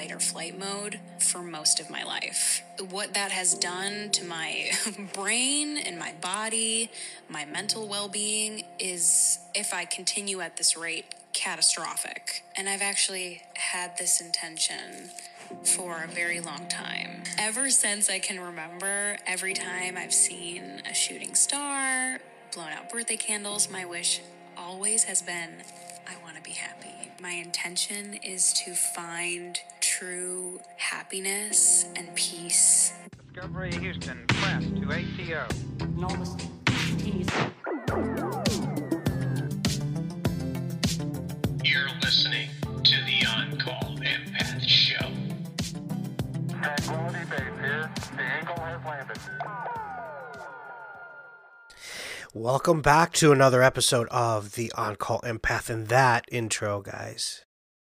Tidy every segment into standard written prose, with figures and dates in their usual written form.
fight or flight mode for most of my life. What that has done to my brain and my body, my mental well-being, is, if I continue at this rate, catastrophic. And I've actually had this intention for a very long time. Ever since I can remember, every time I've seen a shooting star, blown out birthday candles, my wish always has been, I want to be happy. My intention is to find true happiness and peace. Discovery Houston, press to ATO. Novus continues. You're listening to the On-Call Empath Show. Tranquility Base here. The Eagle has landed. Welcome back to another episode of the On-Call Empath, and that intro, guys,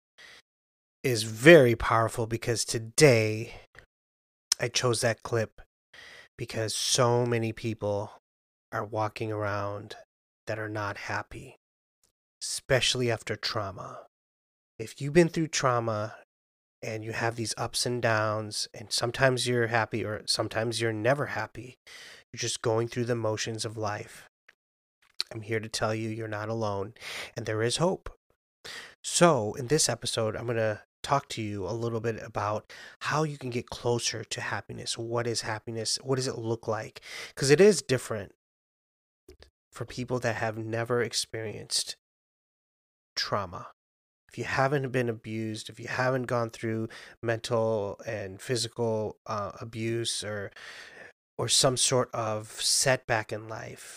is very powerful because today I chose that clip because so many people are walking around that are not happy, especially after trauma. If you've been through trauma and you have these ups and downs, and sometimes you're happy or sometimes you're never happy, you're just going through the motions of life, I'm here to tell you you're not alone, and there is hope. So, in this episode, I'm going to talk to you a little bit about how you can get closer to happiness. What is happiness? What does it look like? Because it is different for people that have never experienced trauma. If you haven't been abused, if you haven't gone through mental and physical abuse or some sort of setback in life,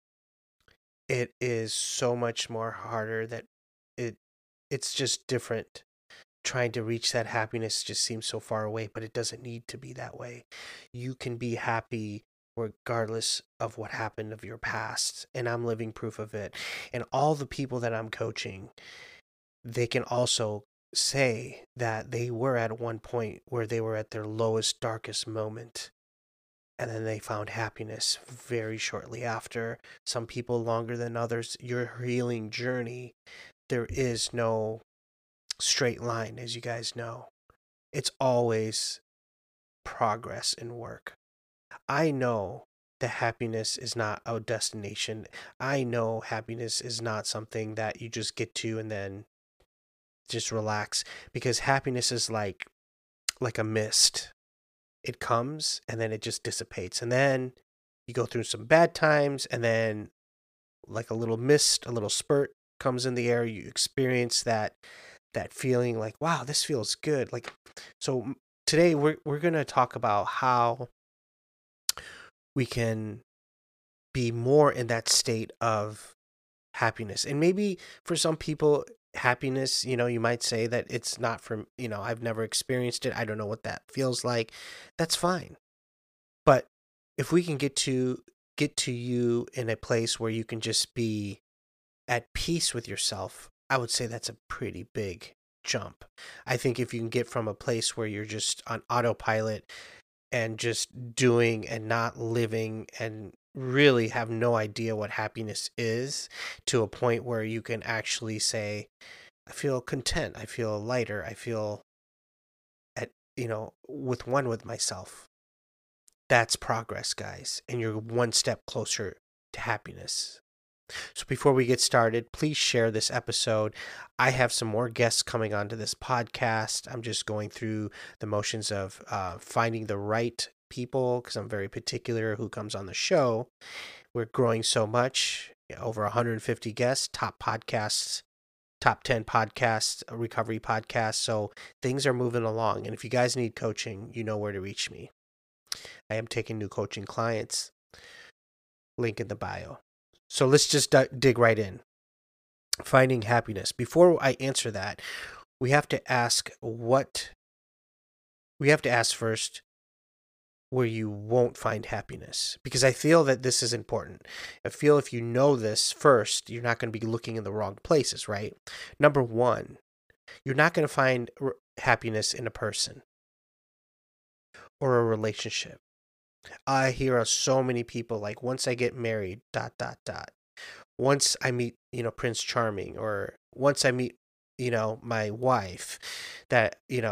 it is so much more harder that it's just different. Trying to reach that happiness just seems so far away, but it doesn't need to be that way. You can be happy regardless of what happened of your past, and I'm living proof of it. And all the people that I'm coaching, they can also say that they were at one point where they were at their lowest, darkest moment, and then they found happiness very shortly after. Some people longer than others. Your healing journey, there is no straight line, as you guys know. It's always progress and work. I know that happiness is not a destination. I know happiness is not something that you just get to and then just relax, because happiness is like a mist. It comes and then it just dissipates, and then you go through some bad times, and then like a little mist, a little spurt comes in the air. You experience that feeling like, wow, this feels good. Like, so today we're going to talk about how we can be more in that state of happiness. And maybe for some people, happiness, you might say that it's not from, I've never experienced it. I don't know what that feels like. That's fine. But if we can get to you in a place where you can just be at peace with yourself, I would say that's a pretty big jump. I think if you can get from a place where you're just on autopilot and just doing and not living and really have no idea what happiness is, to a point where you can actually say, I feel content, I feel lighter, I feel at, with one with myself. That's progress, guys, and you're one step closer to happiness. So before we get started, please share this episode. I have some more guests coming onto this podcast. I'm just going through the motions of finding the right people, because I'm very particular who comes on the show. We're growing so much, over 150 guests, top podcasts, top 10 podcasts, recovery podcasts. So things are moving along. And if you guys need coaching, you know where to reach me. I am taking new coaching clients. Link in the bio. So let's just dig right in. Finding happiness. Before I answer that, we have to ask first where you won't find happiness. Because I feel that this is important. I feel if you know this first, you're not going to be looking in the wrong places, right? Number one, you're not going to find happiness in a person or a relationship. I hear of so many people like, once I get married, ... Once I meet, Prince Charming, or once I meet, my wife, that,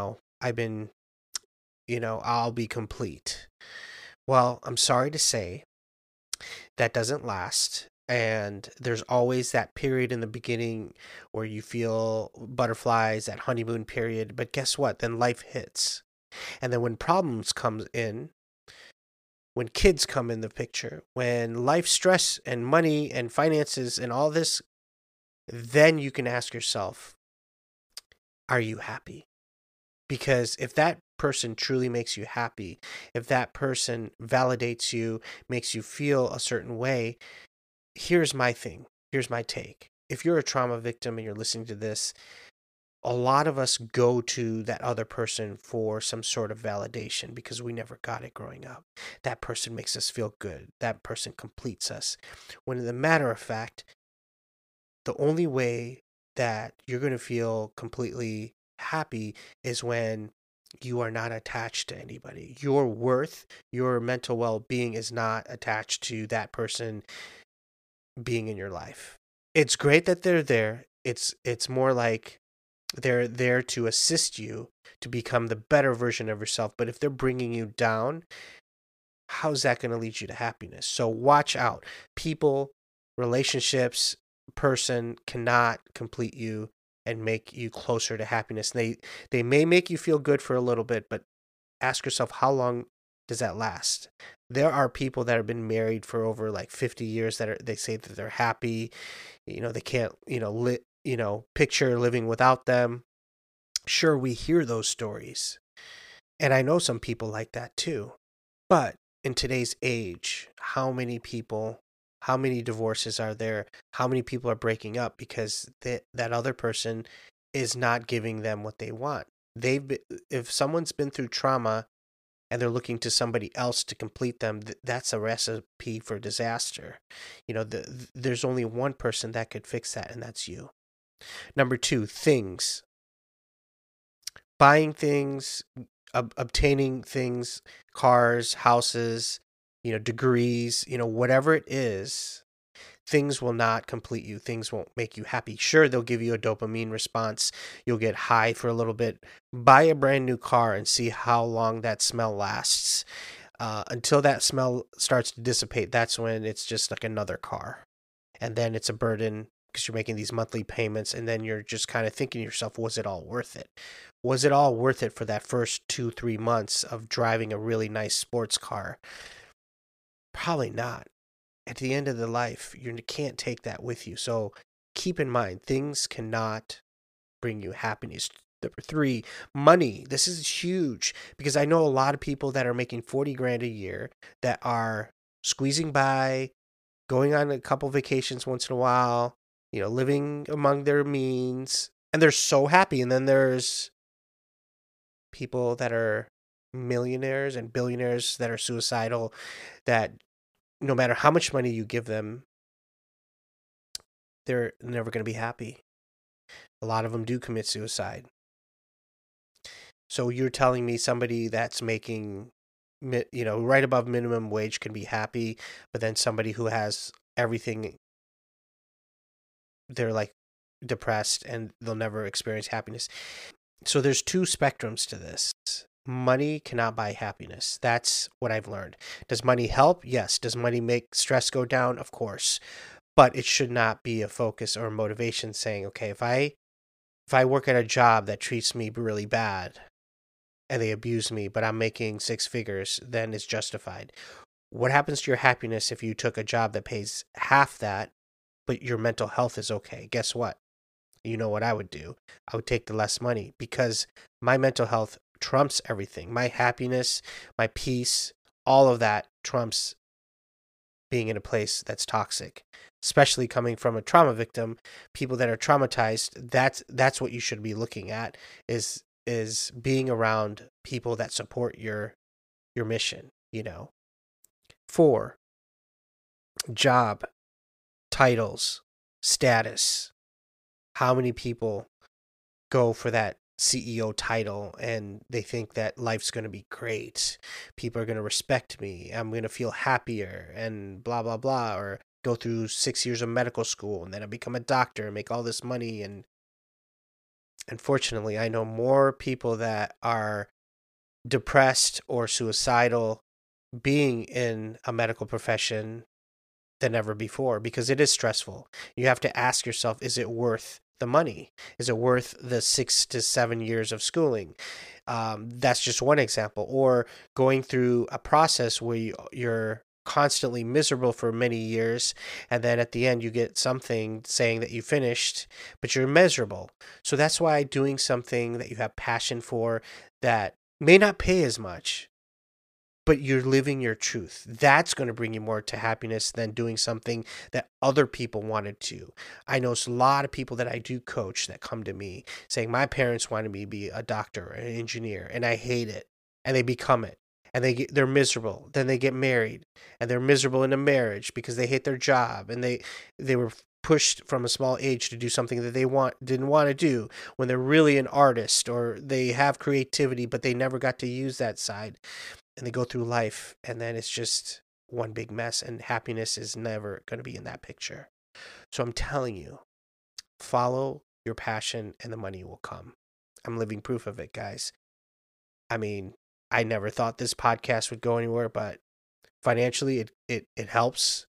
I'll be complete. Well, I'm sorry to say that doesn't last. And there's always that period in the beginning where you feel butterflies, that honeymoon period. But guess what? Then life hits. And then when problems come in, when kids come in the picture, when life stress and money and finances and all this, then you can ask yourself, are you happy? Because if that person truly makes you happy, if that person validates you, makes you feel a certain way, here's my thing. Here's my take. If you're a trauma victim and you're listening to this, a lot of us go to that other person for some sort of validation because we never got it growing up. That person makes us feel good. That person completes us. When in the matter of fact, the only way that you're going to feel completely happy is when you are not attached to anybody. Your worth, your mental well-being is not attached to that person being in your life. It's great that they're there. It's more like they're there to assist you to become the better version of yourself. But if they're bringing you down, how's that going to lead you to happiness? So watch out. People, relationships, person cannot complete you and make you closer to happiness. They may make you feel good for a little bit, but ask yourself, how long does that last? There are people that have been married for over like 50 years they say that they're happy. They can't, picture living without them. Sure, we hear those stories. And I know some people like that too. But in today's age, how many divorces are there? How many people are breaking up because that other person is not giving them what they want? If someone's been through trauma and they're looking to somebody else to complete them, that's a recipe for disaster. There's only one person that could fix that, and that's you. Number 2, things. Buying things, obtaining things, cars, houses, degrees, whatever it is, things will not complete you. Things won't make you happy. Sure, they'll give you a dopamine response. You'll get high for a little bit. Buy a brand new car and see how long that smell lasts. Until that smell starts to dissipate, that's when it's just like another car. And then it's a burden because you're making these monthly payments, and then you're just kind of thinking to yourself, was it all worth it? Was it all worth it for that first 2-3 months of driving a really nice sports car? Probably not. At the end of the life, you can't take that with you. So keep in mind, things cannot bring you happiness. Number 3, money. This is huge because I know a lot of people that are making $40,000 a year that are squeezing by, going on a couple vacations once in a while, living among their means, and they're so happy. And then there's people that are millionaires and billionaires that are suicidal, that no matter how much money you give them, they're never going to be happy. A lot of them do commit suicide. So you're telling me somebody that's making, right above minimum wage can be happy, but then somebody who has everything, they're like depressed and they'll never experience happiness. So there's 2 spectrums to this. Money cannot buy happiness. That's what I've learned. Does money help? Yes. Does money make stress go down? Of course. But it should not be a focus or a motivation saying, okay, if I work at a job that treats me really bad and they abuse me, but I'm making 6 figures, then it's justified. What happens to your happiness if you took a job that pays half that, but your mental health is okay? Guess what? You know what I would do? I would take the less money because my mental health trumps everything. My happiness, my peace, all of that trumps being in a place that's toxic. Especially coming from a trauma victim, people that are traumatized, that's what you should be looking at is being around people that support your mission, 4, job, titles, status. How many people go for that CEO title and they think that life's going to be great? People are going to respect me. I'm going to feel happier and blah, blah, blah. Or go through 6 years of medical school and then I become a doctor and make all this money. And Unfortunately, I know more people that are depressed or suicidal being in a medical profession than ever before, because it is stressful. You have to ask yourself, is it worth the money? Is it worth the 6 to 7 years of schooling? That's just one example. Or going through a process where you're constantly miserable for many years, and then at the end you get something saying that you finished, but you're miserable. So that's why doing something that you have passion for, that may not pay as much, but you're living your truth, that's going to bring you more to happiness than doing something that other people wanted to. I know a lot of people that I do coach that come to me saying, my parents wanted me to be a doctor or an engineer, and I hate it. And they become it. And they're miserable. Then they get married, and they're miserable in a marriage because they hate their job, and they were pushed from a small age to do something that they didn't want to do, when they're really an artist, or they have creativity but they never got to use that side. And they go through life, and then it's just one big mess, and happiness is never going to be in that picture. So I'm telling you, follow your passion and the money will come. I'm living proof of it, guys. I mean, I never thought this podcast would go anywhere, but financially it helps.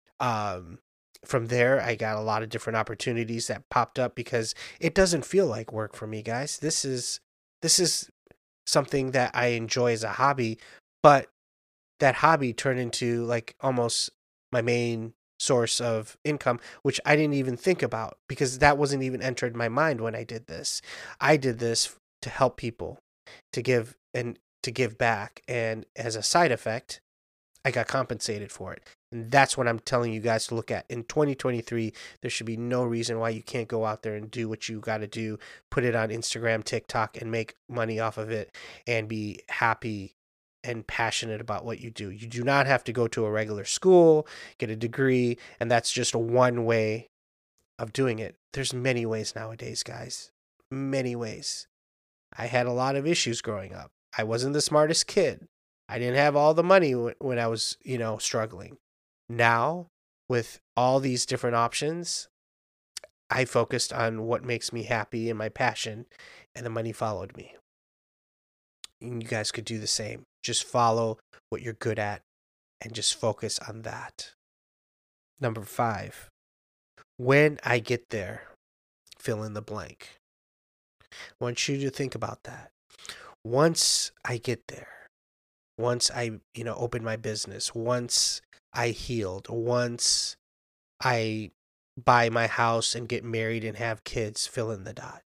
From there, I got a lot of different opportunities that popped up, because it doesn't feel like work for me, guys. This is something that I enjoy as a hobby, but that hobby turned into like almost my main source of income, which I didn't even think about, because that wasn't even entered my mind when I did this. I did this to help people, to give back, and as a side effect, I got compensated for it. And that's what I'm telling you guys to look at. In 2023, there should be no reason why you can't go out there and do what you got to do, put it on Instagram, TikTok, and make money off of it, and be happy and passionate about what you do. You do not have to go to a regular school, get a degree, and that's just one way of doing it. There's many ways nowadays, guys. Many ways. I had a lot of issues growing up. I wasn't the smartest kid. I didn't have all the money when I was, struggling. Now, with all these different options, I focused on what makes me happy and my passion, and the money followed me. And you guys could do the same. Just follow what you're good at and just focus on that. Number 5, when I get there, fill in the blank. I want you to think about that. Once I get there, once I, open my business, once I healed, once I buy my house and get married and have kids, fill in the dot.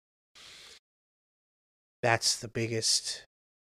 That's the biggest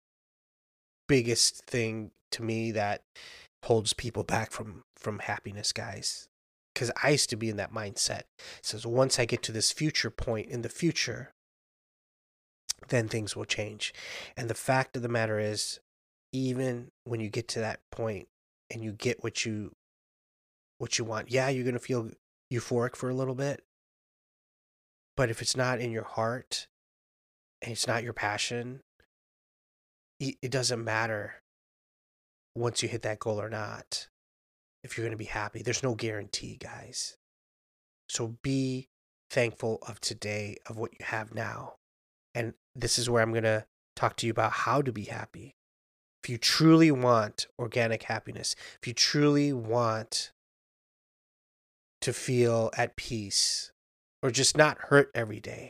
thing to me that holds people back from happiness, guys. Because I used to be in that mindset. It says, once I get to this future point in the future, then things will change. And the fact of the matter is, even when you get to that point and you get what you want, yeah, you're going to feel euphoric for a little bit. But if it's not in your heart and it's not your passion, it doesn't matter once you hit that goal or not, if you're going to be happy. There's no guarantee, guys. So be thankful of today, of what you have now. And this is where I'm going to talk to you about how to be happy. If you truly want organic happiness, if you truly want to feel at peace or just not hurt every day,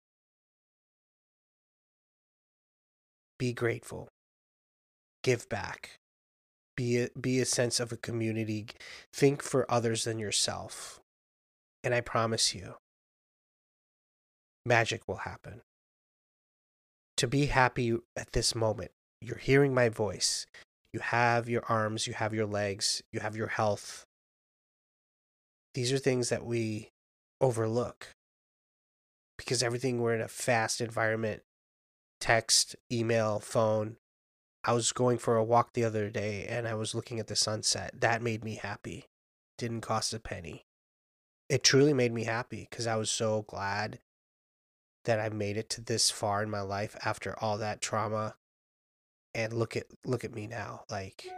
be grateful. Give back. Be a sense of a community. Think for others than yourself. And I promise you, magic will happen. To be happy at this moment, you're hearing my voice. You have your arms, you have your legs, you have your health. These are things that we overlook because we're in a fast environment. Text, email, phone. I was going for a walk the other day and I was looking at the sunset. That made me happy. Didn't cost a penny. It truly made me happy because I was so glad that I made it to this far in my life after all that trauma. And look at me now. Like,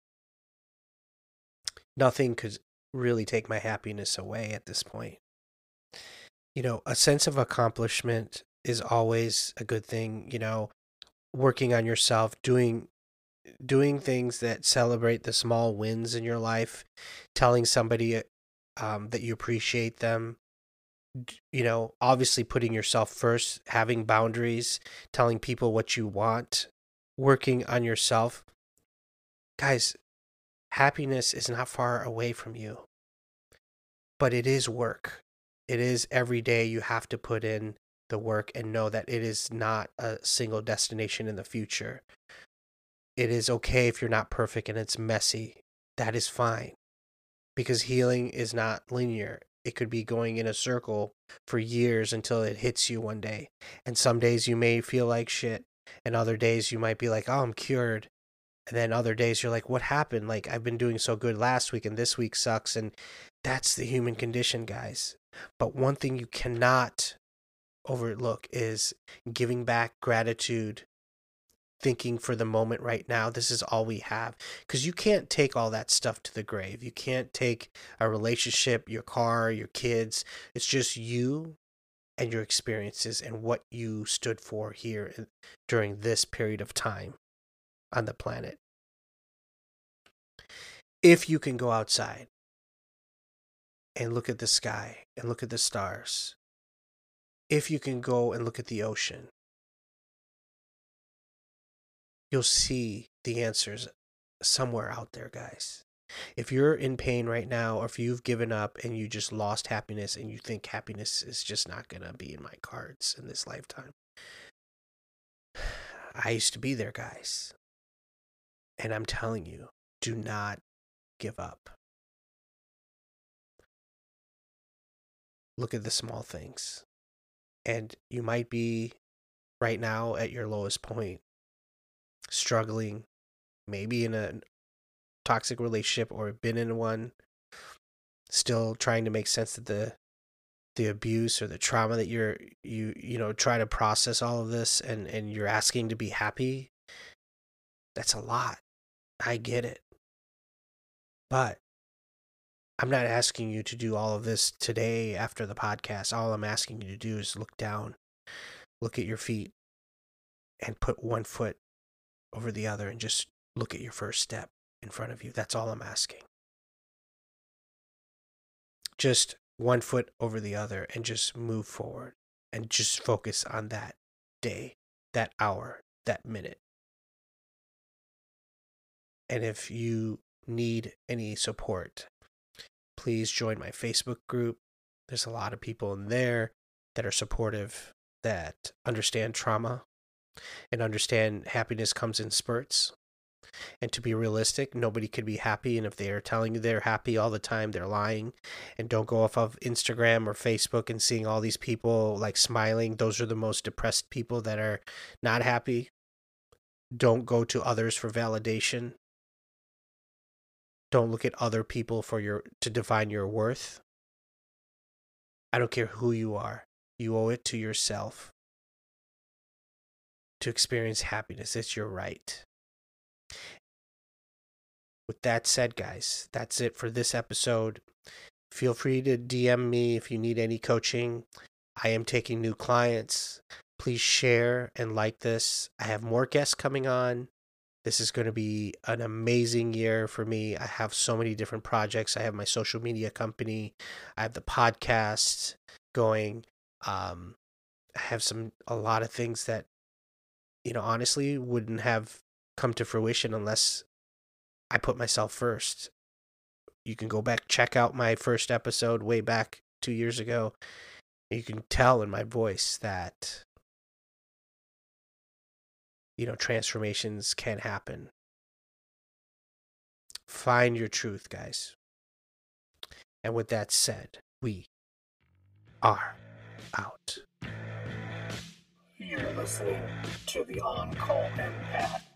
nothing could really take my happiness away at this point. A sense of accomplishment is always a good thing. Working on yourself, doing things that celebrate the small wins in your life, telling somebody that you appreciate them, obviously putting yourself first, having boundaries, telling people what you want, working on yourself. Guys, happiness is not far away from you, but it is work. It is every day you have to put in the work and know that it is not a single destination in the future. It is okay if you're not perfect and it's messy. That is fine, because healing is not linear. It could be going in a circle for years until it hits you one day. And some days you may feel like shit, and other days you might be like, oh, I'm cured. And then other days you're like, what happened? Like, I've been doing so good last week and this week sucks. And that's the human condition, guys. But one thing you cannot overlook is giving back gratitude, thinking for the moment right now. This is all we have, because you can't take all that stuff to the grave. You can't take a relationship, your car, your kids. It's just you and your experiences and what you stood for here during this period of time on the planet. If you can go outside and look at the sky and look at the stars, if you can go and look at the ocean, you'll see the answers somewhere out there, guys. If you're in pain right now, or if you've given up and you just lost happiness and you think happiness is just not going to be in my cards in this lifetime, I used to be there, guys. And I'm telling you, do not give up. Look at the small things. And you might be right now at your lowest point, struggling, maybe in a toxic relationship or been in one, still trying to make sense of the abuse or the trauma that you try to process all of this, and you're asking to be happy. That's a lot. I get it. But I'm not asking you to do all of this today after the podcast. All I'm asking you to do is look down, look at your feet, and put one foot over the other and just look at your first step in front of you. That's all I'm asking. Just one foot over the other and just move forward and just focus on that day, that hour, that minute. And if you need any support, please join my Facebook group. There's a lot of people in there that are supportive, that understand trauma and understand happiness comes in spurts. And to be realistic, nobody could be happy. And if they are telling you they're happy all the time, they're lying. And don't go off of Instagram or Facebook and seeing all these people like smiling. Those are the most depressed people that are not happy. Don't go to others for validation. Don't look at other people to define your worth. I don't care who you are. You owe it to yourself to experience happiness. It's your right. With that said, guys, that's it for this episode. Feel free to DM me if you need any coaching. I am taking new clients. Please share and like this. I have more guests coming on. This is going to be an amazing year for me. I have so many different projects. I have my social media company. I have the podcast going. I have a lot of things that, honestly wouldn't have come to fruition unless I put myself first. You can go back, check out my first episode way back 2 years ago. You can tell in my voice that transformations can happen. Find your truth, guys. And with that said, we are out. You're listening to the On-Call Empath.